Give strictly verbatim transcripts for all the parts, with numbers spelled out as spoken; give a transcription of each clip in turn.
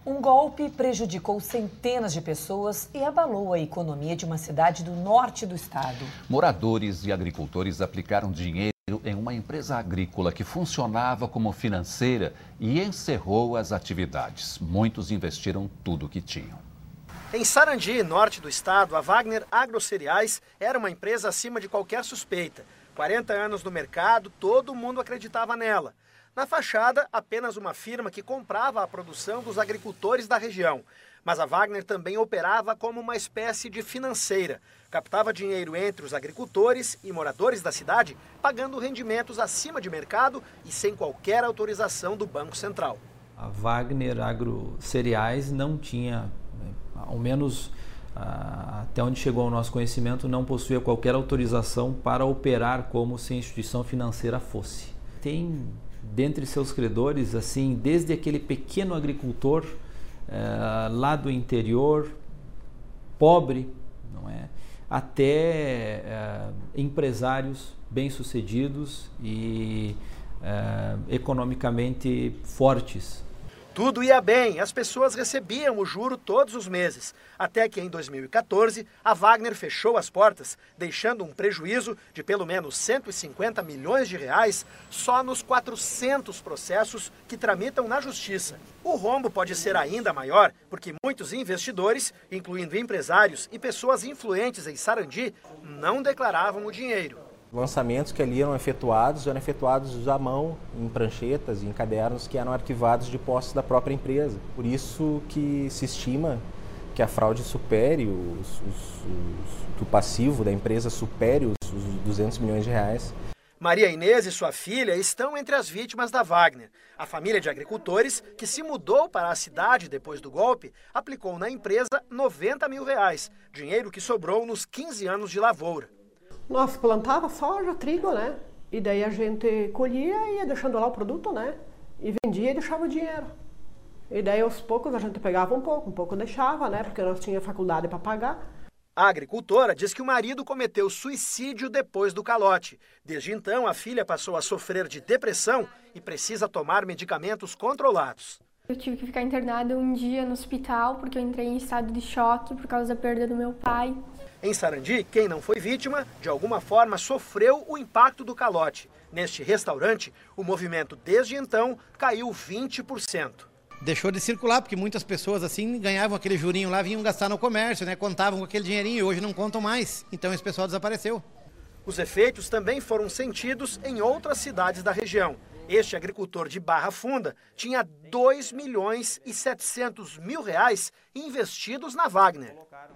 Um golpe prejudicou centenas de pessoas e abalou a economia de uma cidade do norte do estado. Moradores e agricultores aplicaram dinheiro em uma empresa agrícola que funcionava como financeira e encerrou as atividades. Muitos investiram tudo o que tinham. Em Sarandi, norte do estado, a Wagner Agrocereais era uma empresa acima de qualquer suspeita. quarenta anos no mercado, todo mundo acreditava nela. Na fachada, apenas uma firma que comprava a produção dos agricultores da região. Mas a Wagner também operava como uma espécie de financeira. Captava dinheiro entre os agricultores e moradores da cidade, pagando rendimentos acima de mercado e sem qualquer autorização do Banco Central. A Wagner Agrocereais não tinha, ao menos até onde chegou ao nosso conhecimento, não possuía qualquer autorização para operar como se a instituição financeira fosse. Tem dentre seus credores, assim, desde aquele pequeno agricultor uh, lá do interior, pobre, não é, até uh, empresários bem-sucedidos e uh, economicamente fortes. Tudo ia bem, as pessoas recebiam o juro todos os meses. Até que em dois mil e quatorze, a Wagner fechou as portas, deixando um prejuízo de pelo menos cento e cinquenta milhões de reais só nos quatrocentos processos que tramitam na justiça. O rombo pode ser ainda maior, porque muitos investidores, incluindo empresários e pessoas influentes em Sarandi, não declaravam o dinheiro. Lançamentos que ali eram efetuados, eram efetuados à mão, em pranchetas, em cadernos que eram arquivados de posse da própria empresa. Por isso que se estima que a fraude supere, os, os, os, que o passivo da empresa supere os, os duzentos milhões de reais. Maria Inês e sua filha estão entre as vítimas da Wagner. A família de agricultores, que se mudou para a cidade depois do golpe, aplicou na empresa noventa mil reais, dinheiro que sobrou nos quinze anos de lavoura. Nós plantava soja, trigo, né? E daí a gente colhia e ia deixando lá o produto, né? E vendia e deixava o dinheiro. E daí aos poucos a gente pegava um pouco, um pouco deixava, né? Porque nós tínhamos faculdade para pagar. A agricultora diz que o marido cometeu suicídio depois do calote. Desde então, a filha passou a sofrer de depressão e precisa tomar medicamentos controlados. Eu tive que ficar internada um dia no hospital porque eu entrei em estado de choque por causa da perda do meu pai. Em Sarandi, quem não foi vítima, de alguma forma sofreu o impacto do calote. Neste restaurante, o movimento desde então caiu vinte por cento. Deixou de circular, porque muitas pessoas assim ganhavam aquele jurinho lá, vinham gastar no comércio, né? Contavam com aquele dinheirinho e hoje não contam mais. Então esse pessoal desapareceu. Os efeitos também foram sentidos em outras cidades da região. Este agricultor de Barra Funda tinha dois milhões e setecentos mil reais investidos na Wagner.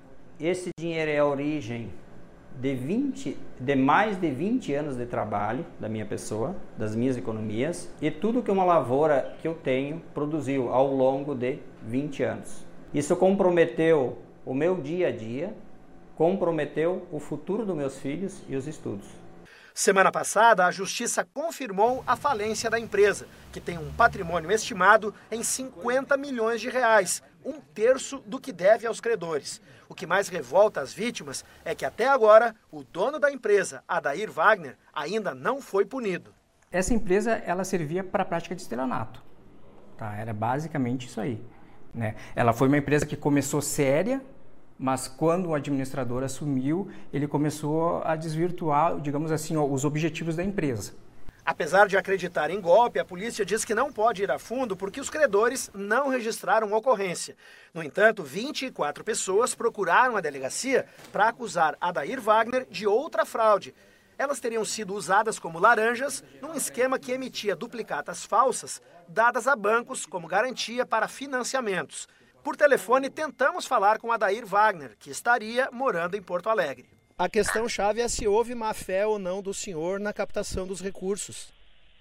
Esse dinheiro é a origem de, vinte, de mais de vinte anos de trabalho da minha pessoa, das minhas economias, e tudo que uma lavoura que eu tenho produziu ao longo de vinte anos. Isso comprometeu o meu dia a dia, comprometeu o futuro dos meus filhos e os estudos. Semana passada, a Justiça confirmou a falência da empresa, que tem um patrimônio estimado em cinquenta milhões de reais, um terço do que deve aos credores. O que mais revolta as vítimas é que até agora o dono da empresa, Adair Wagner, ainda não foi punido. Essa empresa ela servia para a prática de estelionato. Tá? Era basicamente isso aí. Né? Ela foi uma empresa que começou séria, mas quando o administrador assumiu, ele começou a desvirtuar, digamos assim, ó, os objetivos da empresa. Apesar de acreditar em golpe, a polícia diz que não pode ir a fundo porque os credores não registraram ocorrência. No entanto, vinte e quatro pessoas procuraram a delegacia para acusar Adair Wagner de outra fraude. Elas teriam sido usadas como laranjas num esquema que emitia duplicatas falsas dadas a bancos como garantia para financiamentos. Por telefone, tentamos falar com Adair Wagner, que estaria morando em Porto Alegre. A questão-chave é se houve má-fé ou não do senhor na captação dos recursos.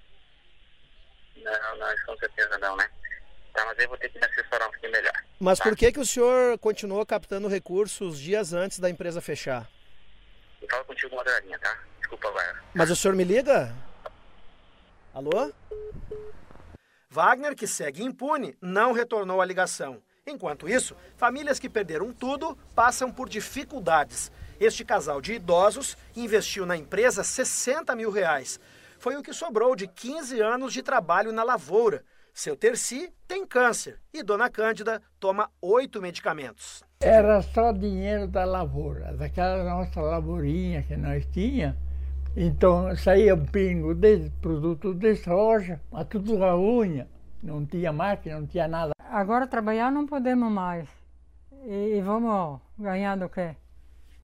Não, não, com certeza não, né? Tá, mas eu vou ter que me assessorar um pouquinho melhor. Mas tá? Por que que o senhor continuou captando recursos dias antes da empresa fechar? Eu falo contigo uma horinha, tá? Desculpa, agora. Mas o senhor me liga? Alô? Wagner, que segue impune, não retornou a ligação. Enquanto isso, famílias que perderam tudo passam por dificuldades. Este casal de idosos investiu na empresa sessenta mil reais. Foi o que sobrou de quinze anos de trabalho na lavoura. Seu Terci tem câncer e Dona Cândida toma oito medicamentos. Era só dinheiro da lavoura, daquela nossa lavourinha que nós tínhamos. Então saía um pingo de produto de soja, mas tudo a unha. Não tinha máquina, não tinha nada. Agora trabalhar não podemos mais. E vamos ganhar do quê?